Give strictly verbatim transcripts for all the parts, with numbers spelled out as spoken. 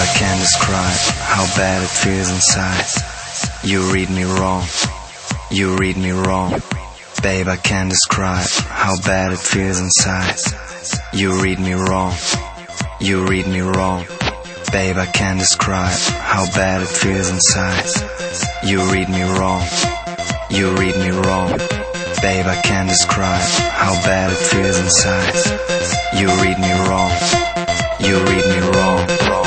I can't describe how bad it feels inside. You read me wrong, you read me wrong. Babe, I can't describe how bad it feels inside. You read me wrong, you read me wrong. Babe, I can't describe how bad it feels inside. You read me wrong, you read me wrong. Babe, I can't describe how bad it feels inside. You read me wrong, you read me wrong.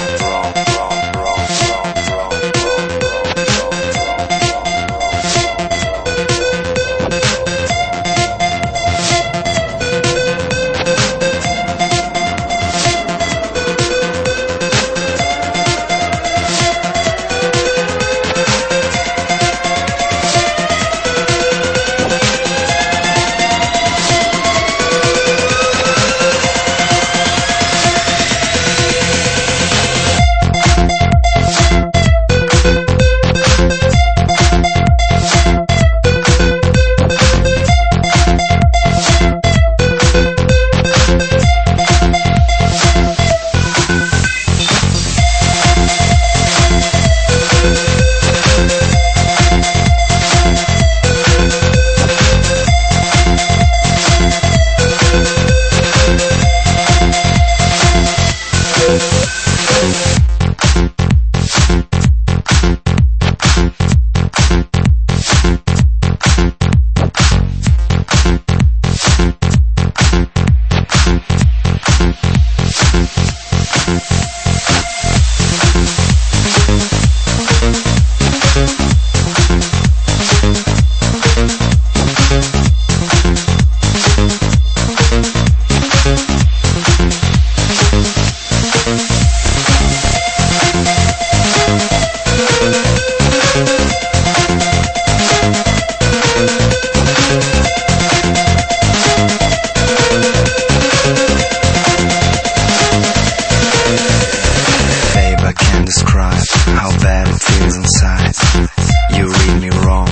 Describe how bad it feels inside. You read me wrong,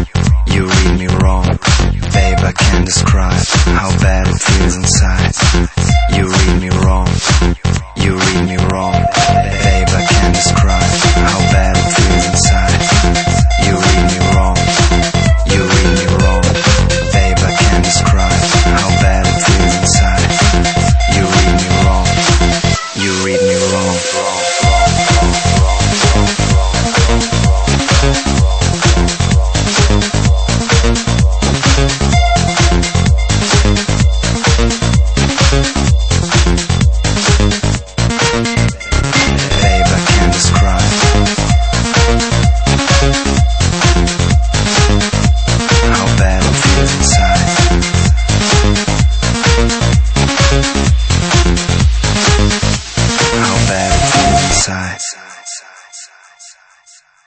you read me wrong. Babe, I can't describe how bad it feels inside. You read me wrong, you read me wrong. Babe, I can't describe how bad it feels inside. You read me wrong, you read me wrong. Babe, I can't describe how bad it feels inside. You read me wrong, you read me wrong. Side.